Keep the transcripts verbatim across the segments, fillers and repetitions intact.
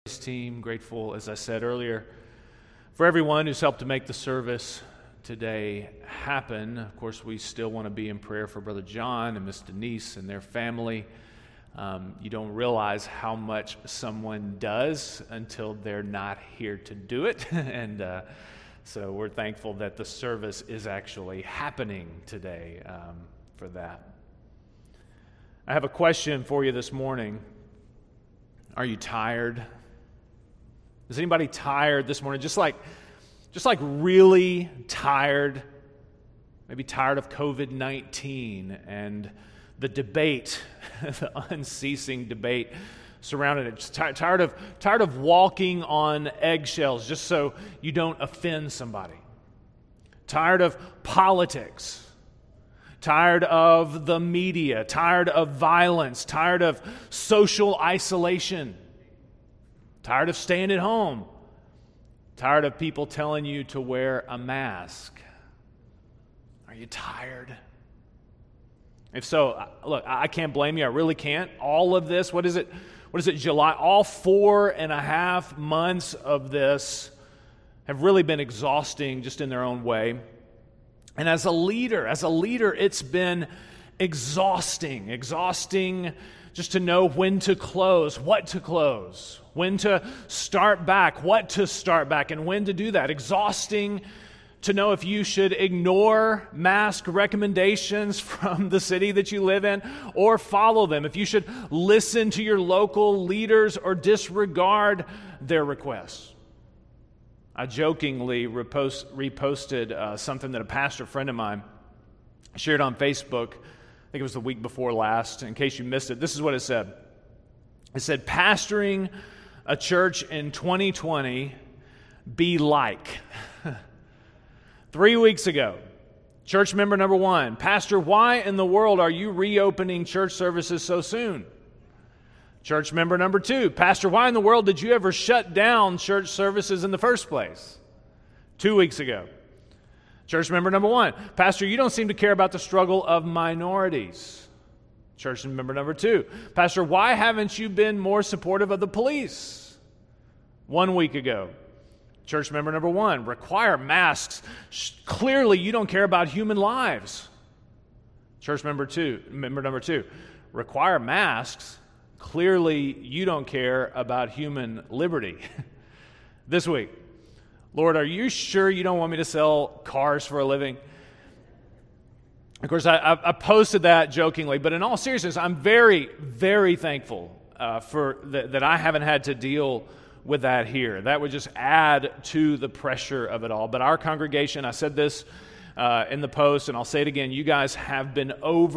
Team, grateful, as I said earlier, for everyone who's helped to make the service today happen. Of course, we still want to be in prayer for Brother John and Miss Denise and their family. Um, you don't realize how much someone does until they're not here to do it, and uh, so we're thankful that the service is actually happening today um, for that. I have a question for you this morning. Are you tired? Is anybody tired this morning? Just like, just like really tired? Maybe tired of covid nineteen and the debate, the unceasing debate surrounding it. Just tired, tired of tired of walking on eggshells just so you don't offend somebody. Tired of politics. Tired of the media. Tired of violence. Tired of social isolation. Tired of staying at home. Tired of people telling you to wear a mask. Are you tired? If so, look, I can't blame you. I really can't. All of this, what is it? What is it, July? All four and a half months of this have really been exhausting just in their own way. And as a leader, as a leader, it's been exhausting. Exhausting just to know when to close, what to close, when to start back, what to start back, and when to do that. Exhausting to know if you should ignore mask recommendations from the city that you live in or follow them, if you should listen to your local leaders or disregard their requests. I jokingly repost, reposted uh, something that a pastor friend of mine shared on Facebook. I think it was the week before last. In case you missed it, this is what it said. It said, pastoring a church in twenty twenty be like. Three weeks ago, church member number one, Pastor, why in the world are you reopening church services so soon? Church member number two, Pastor, why in the world did you ever shut down church services in the first place? Two weeks ago. Church member number one, Pastor, you don't seem to care about the struggle of minorities. Church member number two, Pastor, why haven't you been more supportive of the police? One week ago. Church member number one, require masks. Clearly you don't care about human lives. Church member two, member number two, require masks. Clearly you don't care about human liberty. This week, Lord, are you sure you don't want me to sell cars for a living? Of course, I, I posted that jokingly, but in all seriousness, I'm very, very thankful uh, for th- that I haven't had to deal with that here. That would just add to the pressure of it all. But our congregation, I said this uh, in the post, and I'll say it again, you guys have been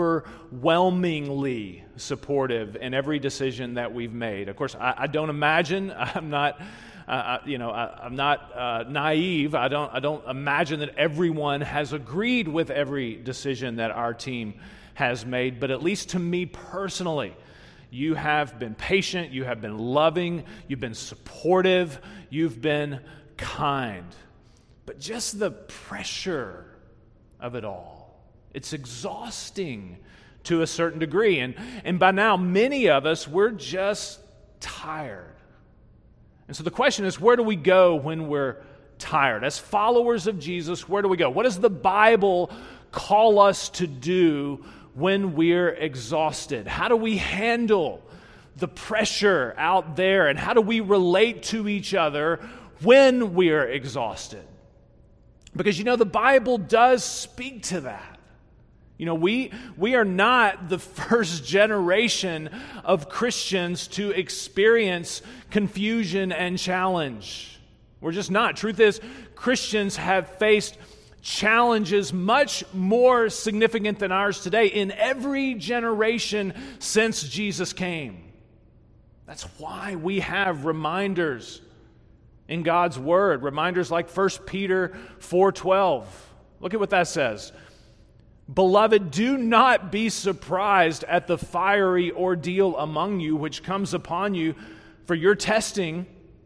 overwhelmingly supportive in every decision that we've made. Of course, I, I don't imagine, I'm not... Uh, you know, I, I'm not uh, naive. I don't. I don't imagine that everyone has agreed with every decision that our team has made. But at least to me personally, you have been patient. You have been loving. You've been supportive. You've been kind. But just the pressure of it all—it's exhausting to a certain degree. And and by now, many of us we're just tired. And so the question is, where do we go when we're tired? As followers of Jesus, where do we go? What does the Bible call us to do when we're exhausted? How do we handle the pressure out there? And how do we relate to each other when we're exhausted? Because, you know, the Bible does speak to that. You know, we we are not the first generation of Christians to experience confusion and challenge. We're just not. Truth is, Christians have faced challenges much more significant than ours today in every generation since Jesus came. That's why we have reminders in God's Word, reminders like First Peter four twelve. Look at what that says. Beloved, do not be surprised at the fiery ordeal among you which comes upon you for your testing,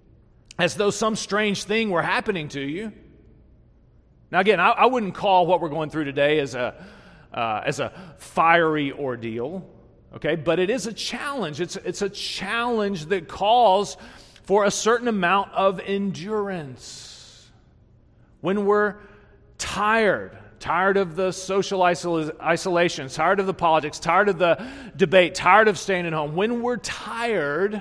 as though some strange thing were happening to you. Now again, I, I wouldn't call what we're going through today as a uh, as a fiery ordeal. Okay, but it is a challenge. It's, it's a challenge that calls for a certain amount of endurance. When we're tired, tired of the social isol- isolation, tired of the politics, tired of the debate, tired of staying at home, when we're tired,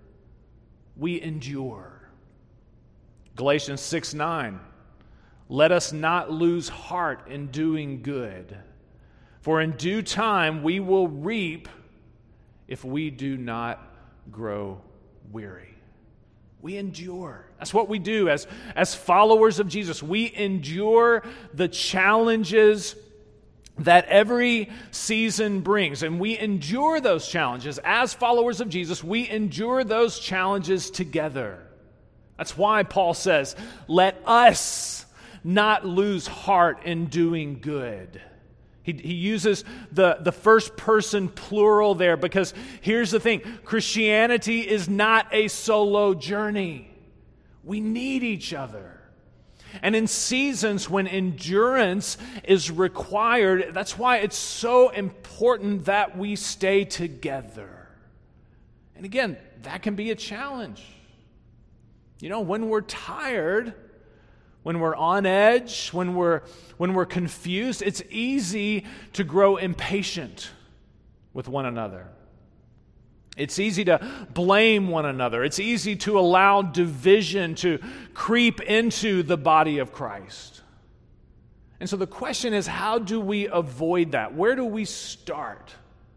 we endure. Galatians six nine, let us not lose heart in doing good, for in due time we will reap if we do not grow weary. We endure. That's what we do as, as followers of Jesus. We endure the challenges that every season brings. And we endure those challenges. As followers of Jesus, we endure those challenges together. That's why Paul says, let us not lose heart in doing good. He, he uses the, the first person plural there because here's the thing. Christianity is not a solo journey. We need each other. And in seasons when endurance is required, that's why it's so important that we stay together. And again, that can be a challenge. You know, when we're tired, when we're on edge, when we're when we're confused, it's easy to grow impatient with one another. It's easy to blame one another. It's easy to allow division to creep into the body of Christ. And so the question is, how do we avoid that? Where do we start?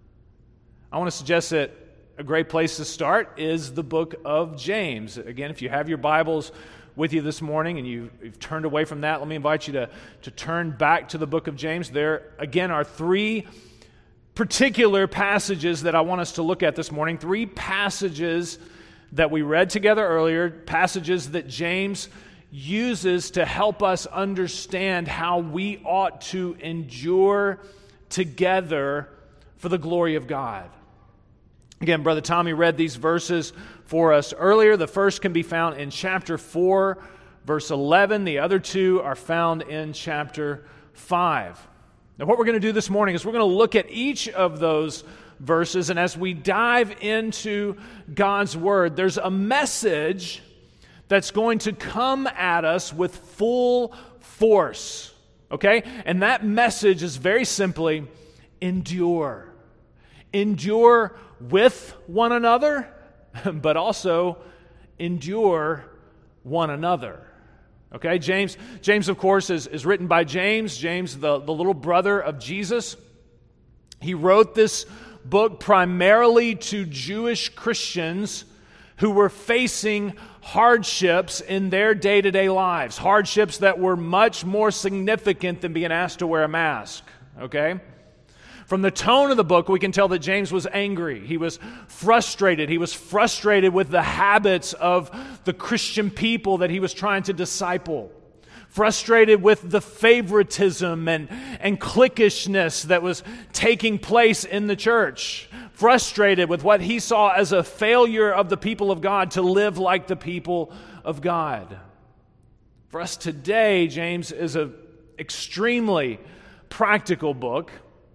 I want to suggest that a great place to start is the book of James. Again, if you have your Bibles with you this morning and you, you've turned away from that, let me invite you to, to turn back to the book of James. There, again, are three particular passages that I want us to look at this morning. Three passages that we read together earlier, passages that James uses to help us understand how we ought to endure together for the glory of God. Again, Brother Tommy read these verses for us earlier. The first can be found in chapter four, verse eleven. The other two are found in chapter five. Now, what we're going to do this morning is we're going to look at each of those verses, and as we dive into God's Word, there's a message that's going to come at us with full force, okay? And that message is very simply, endure. Endure with one another, but also endure one another. Okay, James, James, of course, is, is written by James, James, the, the little brother of Jesus. He wrote this book primarily to Jewish Christians who were facing hardships in their day-to-day lives, hardships that were much more significant than being asked to wear a mask, okay? From the tone of the book, we can tell that James was angry. He was frustrated. He was frustrated with the habits of the Christian people that he was trying to disciple. Frustrated with the favoritism and, and cliquishness that was taking place in the church. Frustrated with what he saw as a failure of the people of God to live like the people of God. For us today, James is an extremely practical book.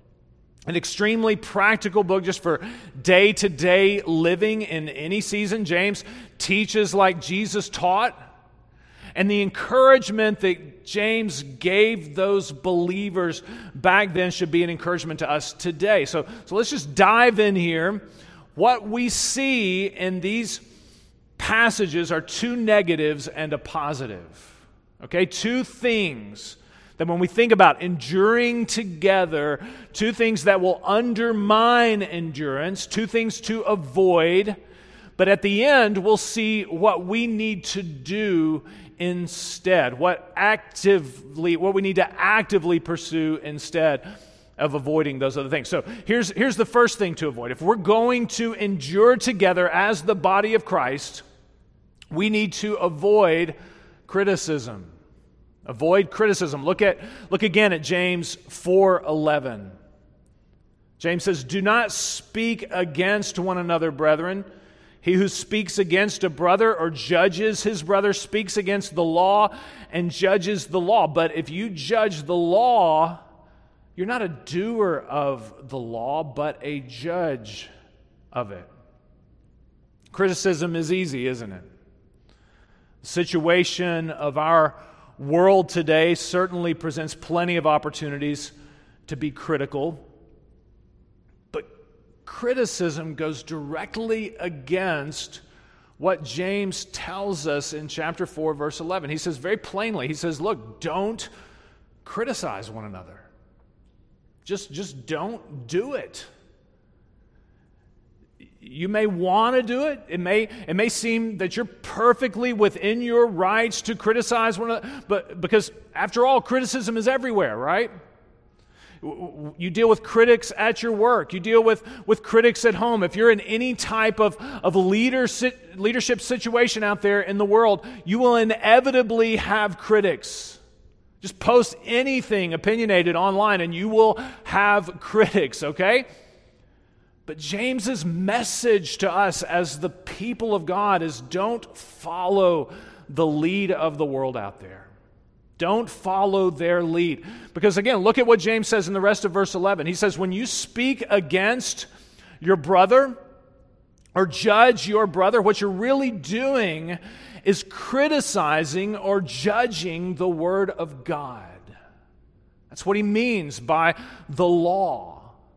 An extremely practical book just for day-to-day living in any season. James teaches like Jesus taught. And the encouragement that James gave those believers back then should be an encouragement to us today. So, so let's just dive in here. What we see in these passages are two negatives and a positive. Okay, two things that when we think about enduring together, two things that will undermine endurance, two things to avoid, but at the end we'll see what we need to do instead, what actively, what we need to actively pursue instead of avoiding those other things. So here's, here's the first thing to avoid. If we're going to endure together as the body of Christ, we need to avoid criticism. Avoid criticism. Look at look again at James four eleven. James says, "Do not speak against one another, brethren. He who speaks against a brother or judges his brother speaks against the law and judges the law. But if you judge the law, you're not a doer of the law, but a judge of it." Criticism is easy, isn't it? The situation of our world today certainly presents plenty of opportunities to be critical, but criticism goes directly against what James tells us in chapter four, verse eleven. He says very plainly, he says, look, don't criticize one another. Just, just don't do it. You may want to do it. It may, it may seem that you're perfectly within your rights to criticize one another, but because after all, criticism is everywhere, right? You deal with critics at your work. You deal with, with critics at home. If you're in any type of, of leader, leadership situation out there in the world, you will inevitably have critics. Just post anything opinionated online and you will have critics, okay? But James's message to us as the people of God is don't follow the lead of the world out there. Don't follow their lead. Because again, look at what James says in the rest of verse eleven. He says, when you speak against your brother or judge your brother, what you're really doing is criticizing or judging the Word of God. That's what he means by the law.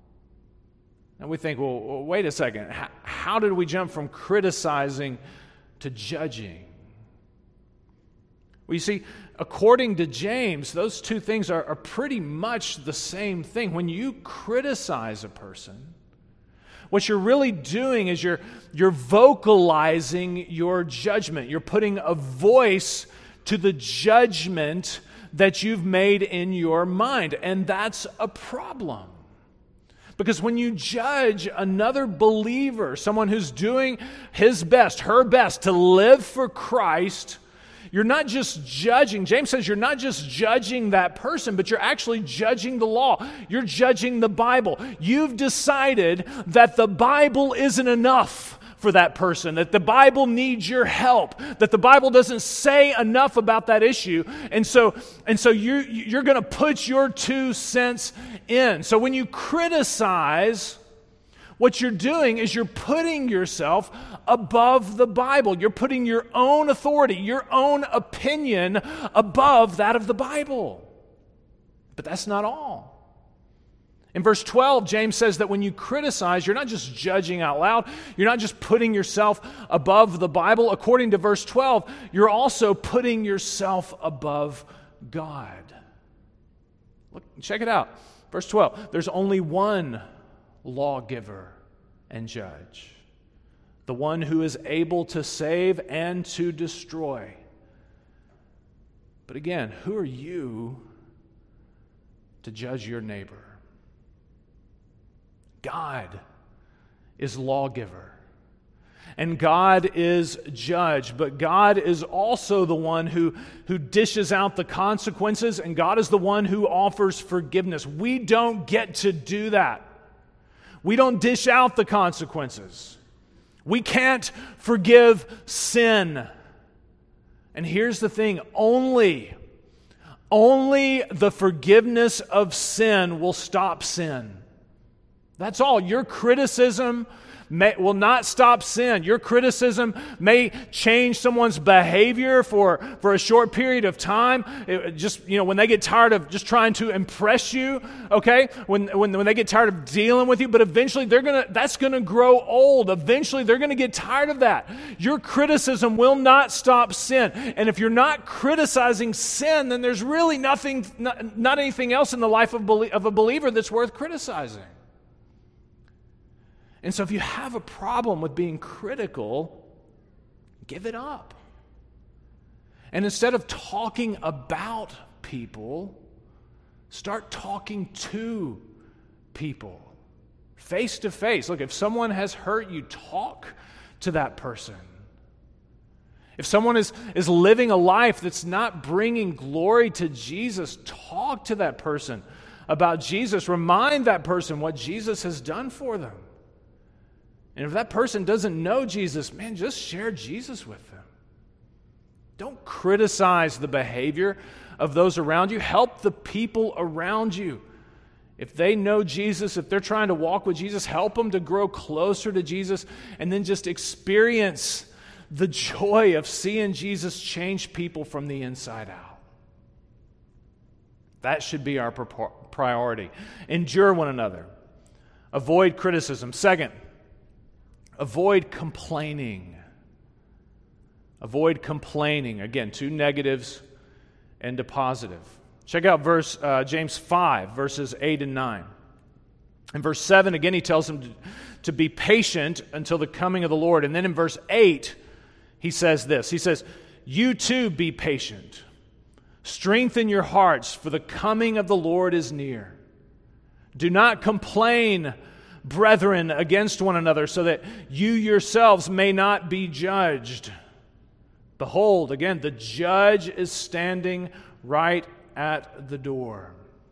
And we think, well, wait a second. How, how did we jump from criticizing to judging? Well, you see, according to James, those two things are, are pretty much the same thing. When you criticize a person, what you're really doing is you're, you're vocalizing your judgment. You're putting a voice to the judgment that you've made in your mind. And that's a problem. Because when you judge another believer, someone who's doing his best, her best to live for Christ, you're not just judging. James says you're not just judging that person, but you're actually judging the law. You're judging the Bible. You've decided that the Bible isn't enough for that person, that the Bible needs your help, that the Bible doesn't say enough about that issue, and so and so you you're going to put your two cents in. So when you criticize, what you're doing is you're putting yourself above the Bible. You're putting your own authority, your own opinion above that of the Bible. But that's not all. In verse twelve, James says that when you criticize, you're not just judging out loud. You're not just putting yourself above the Bible. According to verse twelve, you're also putting yourself above God. Look, check it out. Verse twelve, there's only one lawgiver and judge, the one who is able to save and to destroy. But again, who are you to judge your neighbor? God is lawgiver, and God is judge, but God is also the one who, who dishes out the consequences, and God is the one who offers forgiveness. We don't get to do that. We don't dish out the consequences. We can't forgive sin. And here's the thing, only, only the forgiveness of sin will stop sin. That's all. Your criticism may, will not stop sin. Your criticism may change someone's behavior for, for a short period of time. It just, you know, when they get tired of just trying to impress you, okay? When, when, when they get tired of dealing with you, but eventually they're gonna, that's gonna grow old. Eventually they're gonna get tired of that. Your criticism will not stop sin. And if you're not criticizing sin, then there's really nothing, not, not anything else in the life of, of a believer that's worth criticizing. And so if you have a problem with being critical, give it up. And instead of talking about people, start talking to people, face to face. Look, if someone has hurt you, talk to that person. If someone is, is living a life that's not bringing glory to Jesus, talk to that person about Jesus. Remind that person what Jesus has done for them. And if that person doesn't know Jesus, man, just share Jesus with them. Don't criticize the behavior of those around you. Help the people around you. If they know Jesus, if they're trying to walk with Jesus, help them to grow closer to Jesus, and then just experience The joy of seeing Jesus change people from the inside out. That should be our priority. Endure one another. Avoid criticism. Second, avoid complaining. Avoid complaining. Again, two negatives and a positive. Check out verse uh, James five, verses eight and nine. In verse seven, again, he tells them to, to be patient until the coming of the Lord. And then in verse eight, he says this. He says, you too be patient. Strengthen your hearts, for the coming of the Lord is near. Do not complain, brethren, against one another, so that you yourselves may not be judged. Behold, again, the judge is standing right at the door.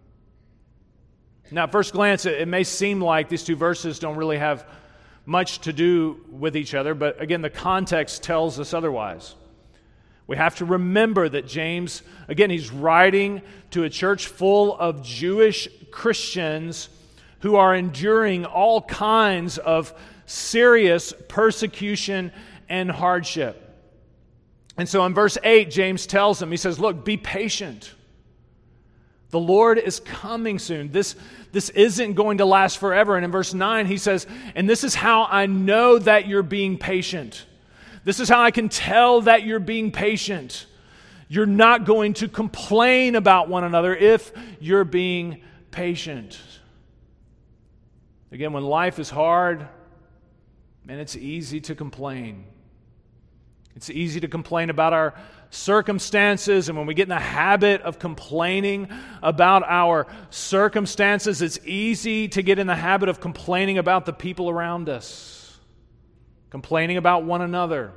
Now, at first glance, it may seem like these two verses don't really have much to do with each other, but again, the context tells us otherwise. We have to remember that James, again, he's writing to a church full of Jewish Christians who are enduring all kinds of serious persecution and hardship. And so in verse eight, James tells them, he says, look, be patient. The Lord is coming soon. This, this isn't going to last forever. And in verse nine, he says, and this is how I know that you're being patient. This is how I can tell that you're being patient. You're not going to complain about one another if you're being patient. Again, when life is hard, man, it's easy to complain. It's easy to complain about our circumstances, and when we get in the habit of complaining about our circumstances, it's easy to get in the habit of complaining about the people around us, complaining about one another.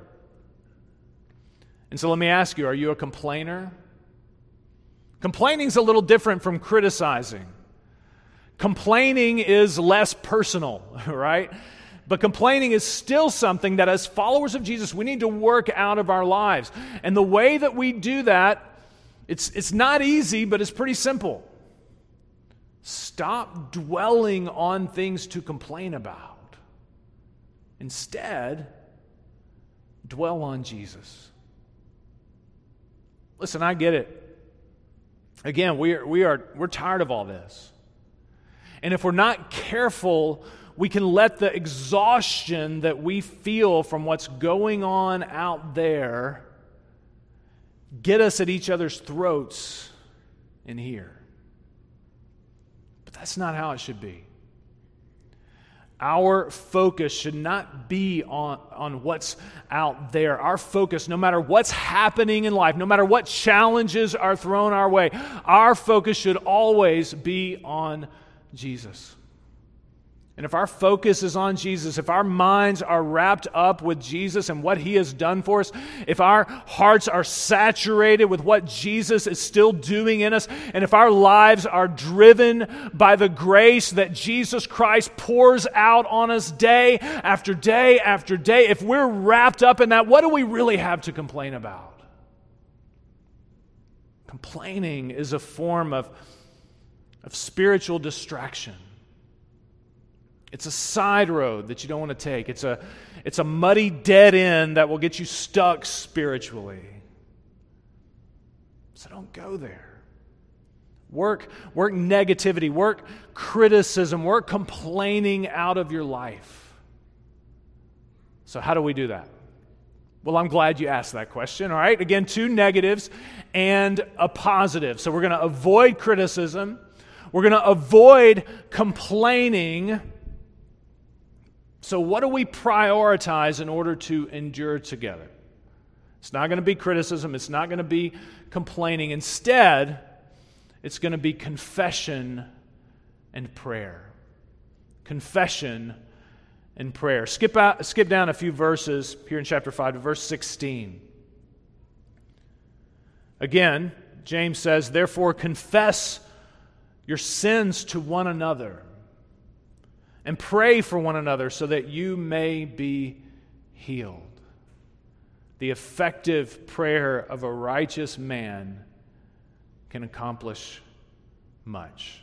And so let me ask you, are you a complainer? Complaining is a little different from criticizing. Complaining is less personal, right? But complaining is still something that as followers of Jesus, we need to work out of our lives. And the way that we do that, it's, it's not easy, but it's pretty simple. Stop dwelling on things to complain about. Instead, dwell on Jesus. Listen, I get it. Again, we are, we are, we're tired of all this. And if we're not careful, we can let the exhaustion that we feel from what's going on out there get us at each other's throats in here. But that's not how it should be. Our focus should not be on, on what's out there. Our focus, no matter what's happening in life, no matter what challenges are thrown our way, our focus should always be on Jesus. And if our focus is on Jesus, if our minds are wrapped up with Jesus and what He has done for us, if our hearts are saturated with what Jesus is still doing in us, and if our lives are driven by the grace that Jesus Christ pours out on us day after day after day, if we're wrapped up in that, what do we really have to complain about? Complaining is a form of, of spiritual distraction. It's a side road that you don't want to take. It's a, it's a muddy dead end that will get you stuck spiritually. So don't go there. Work, work negativity, work criticism, work complaining out of your life. So how do we do that? Well, I'm glad you asked that question, all right? Again, two negatives and a positive. So we're going to avoid criticism. We're going to avoid complaining. So what do we prioritize in order to endure together? It's not going to be criticism. It's not going to be complaining. Instead, it's going to be confession and prayer. Confession and prayer. Skip out, skip down a few verses here in chapter five to verse sixteen. Again, James says, therefore confess your sins to one another and pray for one another so that you may be healed. The effective prayer of a righteous man can accomplish much.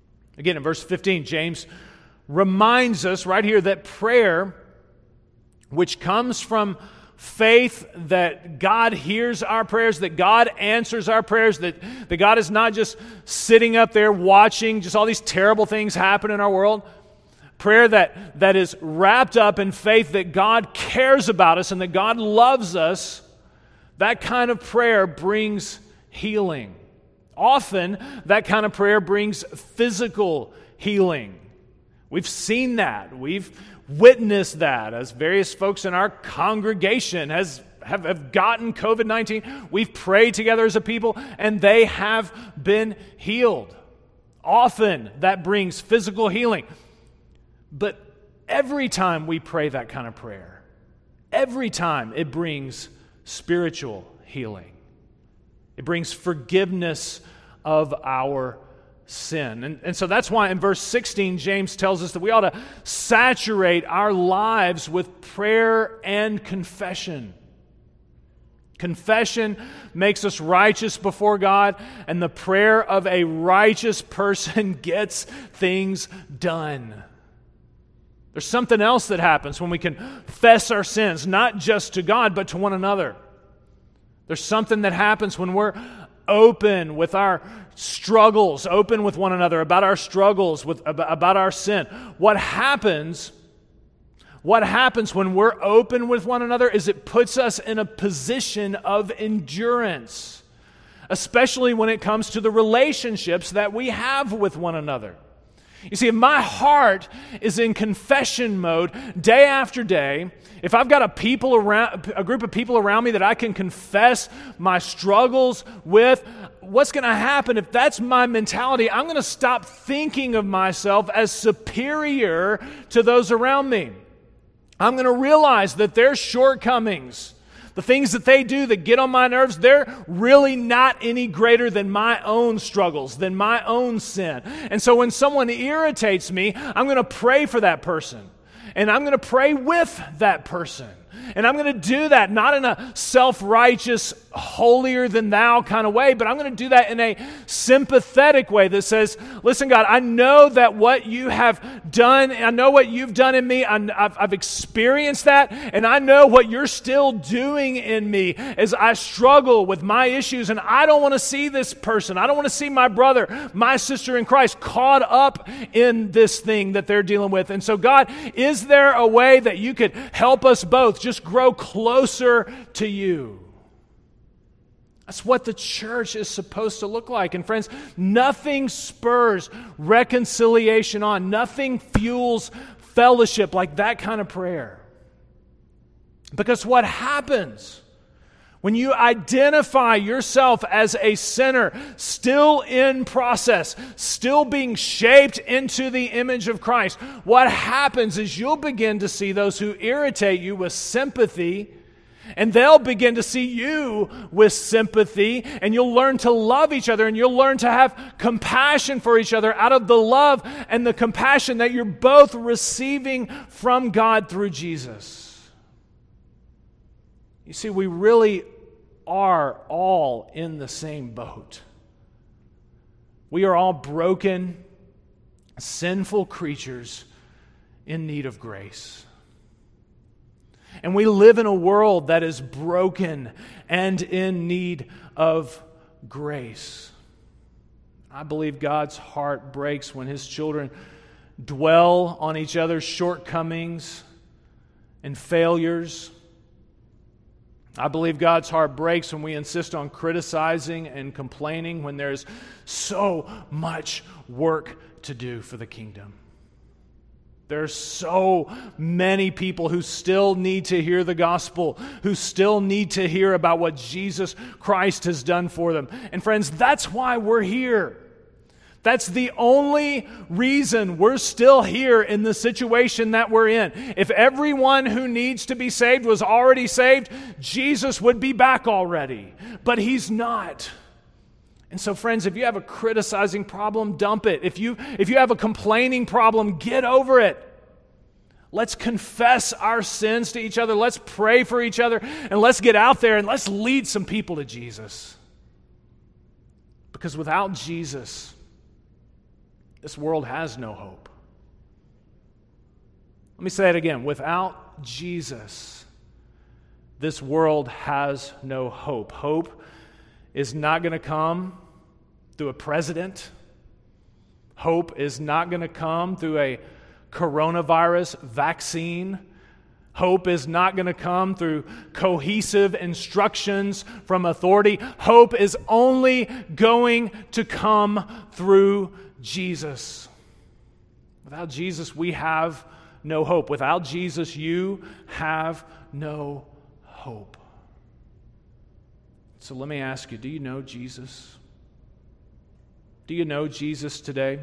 Again, in verse fifteen, James reminds us right here that prayer, which comes from faith that God hears our prayers, that God answers our prayers, that, that God is not just sitting up there watching just all these terrible things happen in our world. Prayer that, that is wrapped up in faith that God cares about us and that God loves us. That kind of prayer brings healing. Often, that kind of prayer brings physical healing. We've seen that. We've witnessed that as various folks in our congregation has, have, have gotten covid nineteen. We've prayed together as a people, and they have been healed. Often, that brings physical healing. But every time we pray that kind of prayer, every time it brings spiritual healing. It brings forgiveness of our sin. And, and so that's why in verse sixteen, James tells us that we ought to saturate our lives with prayer and confession. Confession makes us righteous before God, and the prayer of a righteous person gets things done. There's something else that happens when we confess our sins, not just to God, but to one another. There's something that happens when we're open with our struggles, open with one another about our struggles, with about our sin. What happens, what happens when we're open with one another is it puts us in a position of endurance, especially when it comes to the relationships that we have with one another. You see, if my heart is in confession mode day after day, if I've got a people around, a group of people around me that I can confess my struggles with, what's going to happen if that's my mentality? I'm going to stop thinking of myself as superior to those around me. I'm going to realize that their shortcomings, the things that they do that get on my nerves, they're really not any greater than my own struggles, than my own sin. And so when someone irritates me, I'm going to pray for that person. And I'm going to pray with that person. And I'm going to do that not in a self-righteous, holier-than-thou kind of way, but I'm going to do that in a sympathetic way that says, listen, God, I know that what you have done, I know what you've done in me, I've, I've experienced that, and I know what you're still doing in me as I struggle with my issues, and I don't want to see this person, I don't want to see my brother, my sister in Christ caught up in this thing that they're dealing with. And so, God, is there a way that you could help us both just grow closer to you? That's what the church is supposed to look like. And friends, nothing spurs reconciliation on. Nothing fuels fellowship like that kind of prayer. Because what happens when you identify yourself as a sinner, still in process, still being shaped into the image of Christ, what happens is you'll begin to see those who irritate you with sympathy, and they'll begin to see you with sympathy, and you'll learn to love each other, and you'll learn to have compassion for each other out of the love and the compassion that you're both receiving from God through Jesus. You see, we really are all in the same boat. We are all broken, sinful creatures in need of grace. And we live in a world that is broken and in need of grace. I believe God's heart breaks when His children dwell on each other's shortcomings and failures. I believe God's heart breaks when we insist on criticizing and complaining when there's so much work to do for the kingdom. There's so many people who still need to hear the gospel, who still need to hear about what Jesus Christ has done for them. And friends, that's why we're here. That's the only reason we're still here in the situation that we're in. If everyone who needs to be saved was already saved, Jesus would be back already. But He's not. And so, friends, if you have a criticizing problem, dump it. If you, if you have a complaining problem, get over it. Let's confess our sins to each other. Let's pray for each other. And let's get out there and let's lead some people to Jesus. Because without Jesus, this world has no hope. Let me say it again. Without Jesus, this world has no hope. Hope is not going to come through a president. Hope is not going to come through a coronavirus vaccine. Hope is not going to come through cohesive instructions from authority. Hope is only going to come through Jesus. Without Jesus, we have no hope. Without Jesus, you have no hope. So let me ask you, do you know Jesus? Do you know Jesus today?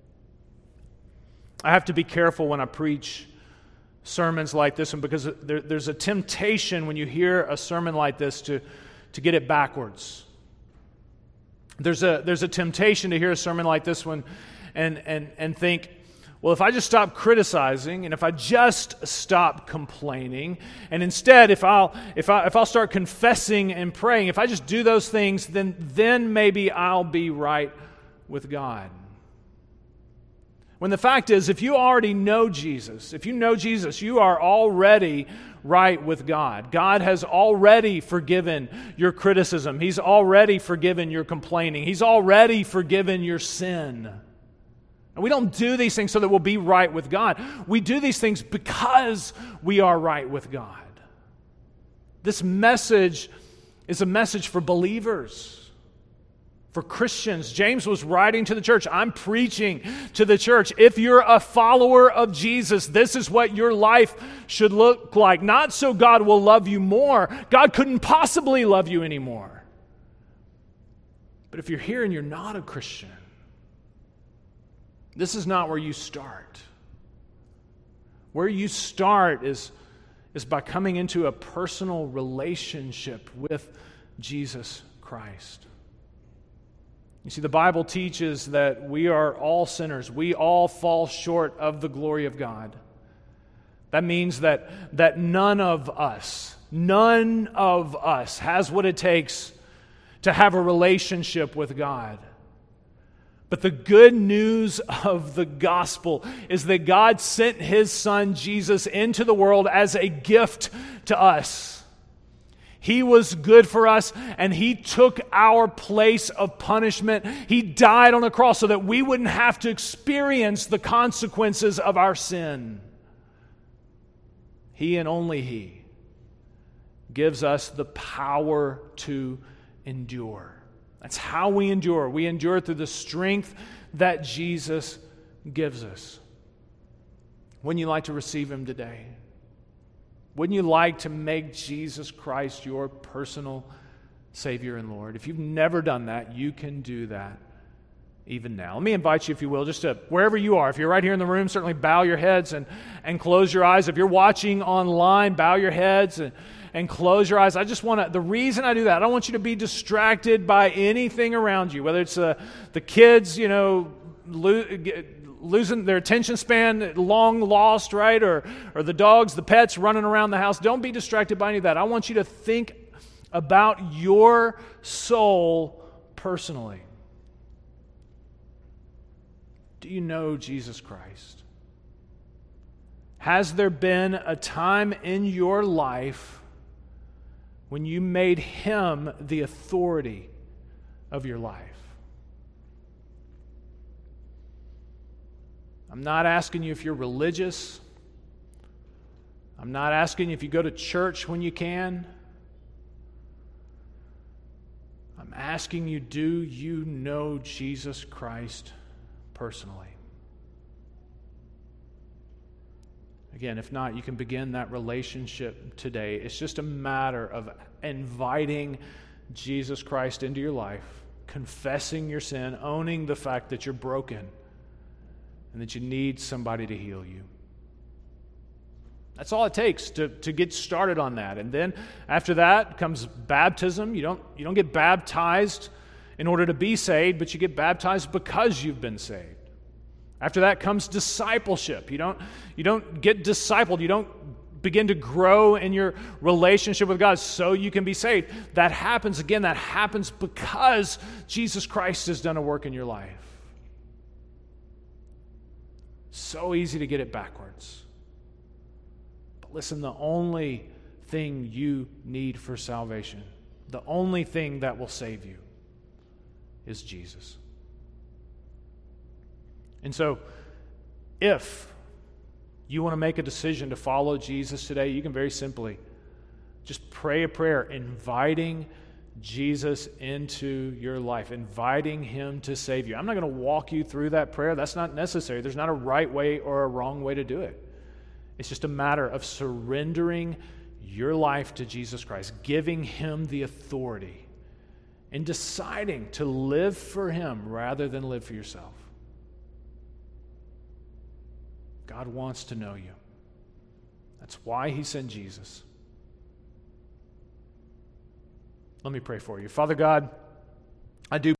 I have to be careful when I preach sermons like this one because there, there's a temptation when you hear a sermon like this to, to get it backwards. There's a, there's a temptation to hear a sermon like this one and, and, and think, well, if I just stop criticizing and if I just stop complaining, and instead if I'll if I if I'll start confessing and praying, if I just do those things, then then maybe I'll be right with God. When the fact is, if you already know Jesus, if you know Jesus, you are already right with God. God has already forgiven your criticism. He's already forgiven your complaining. He's already forgiven your sin. And we don't do these things so that we'll be right with God. We do these things because we are right with God. This message is a message for believers, for Christians. James was writing to the church. I'm preaching to the church. If you're a follower of Jesus, this is what your life should look like. Not so God will love you more. God couldn't possibly love you anymore. But if you're here and you're not a Christian, this is not where you start. Where you start is, is by coming into a personal relationship with Jesus Christ. You see, the Bible teaches that we are all sinners. We all fall short of the glory of God. That means that, that none of us, none of us has what it takes to have a relationship with God. But the good news of the gospel is that God sent His Son Jesus into the world as a gift to us. He was good for us, and He took our place of punishment. He died on the cross so that we wouldn't have to experience the consequences of our sin. He and only He gives us the power to endure. That's how we endure. We endure through the strength that Jesus gives us. Wouldn't you like to receive Him today? Wouldn't you like to make Jesus Christ your personal Savior and Lord? If you've never done that, you can do that even now. Let me invite you, if you will, just to wherever you are. If you're right here in the room, certainly bow your heads and, and close your eyes. If you're watching online, bow your heads and And close your eyes. I just want to, the reason I do that, I don't want you to be distracted by anything around you, whether it's uh, the kids, you know, lo- losing their attention span, long lost, right? Or, or the dogs, the pets running around the house. Don't be distracted by any of that. I want you to think about your soul personally. Do you know Jesus Christ? Has there been a time in your life when you made Him the authority of your life? I'm not asking you if you're religious. I'm not asking you if you go to church when you can. I'm asking you, do you know Jesus Christ personally? Again, if not, you can begin that relationship today. It's just a matter of inviting Jesus Christ into your life, confessing your sin, owning the fact that you're broken and that you need somebody to heal you. That's all it takes to, to get started on that. And then after that comes baptism. You don't, you don't get baptized in order to be saved, but you get baptized because you've been saved. After that comes discipleship. You don't, you don't get discipled. You don't begin to grow in your relationship with God so you can be saved. That happens, again, that happens because Jesus Christ has done a work in your life. So easy to get it backwards. But listen, the only thing you need for salvation, the only thing that will save you, is Jesus. And so, if you want to make a decision to follow Jesus today, you can very simply just pray a prayer inviting Jesus into your life, inviting him to save you. I'm not going to walk you through that prayer. That's not necessary. There's not a right way or a wrong way to do it. It's just a matter of surrendering your life to Jesus Christ, giving him the authority, and deciding to live for him rather than live for yourself. God wants to know you. That's why he sent Jesus. Let me pray for you. Father God, I do